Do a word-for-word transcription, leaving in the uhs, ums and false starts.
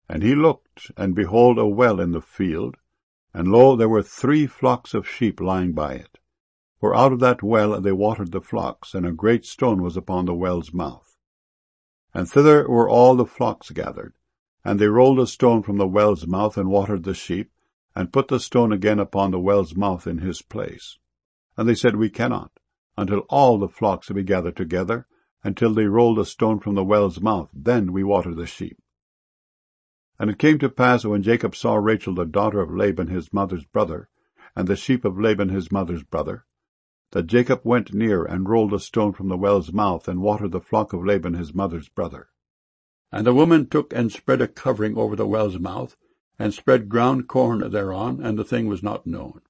And he looked, and behold a well in the field, and lo, there were three flocks of sheep lying by it. For out of that well they watered the flocks, and a great stone was upon the well's mouth. And thither were all the flocks gathered, and they rolled a stone from the well's mouth, and watered the sheep, and put the stone again upon the well's mouth in his place. And they said, We cannot, until all the flocks be gathered together, until they roll the stone from the well's mouth, then we water the sheep. And it came to pass, when Jacob saw Rachel the daughter of Laban his mother's brother, and the sheep of Laban his mother's brother, that Jacob went near and rolled a stone from the well's mouth, and watered the flock of Laban his mother's brother. And the woman took and spread a covering over the well's mouth, and spread ground corn thereon, and the thing was not known.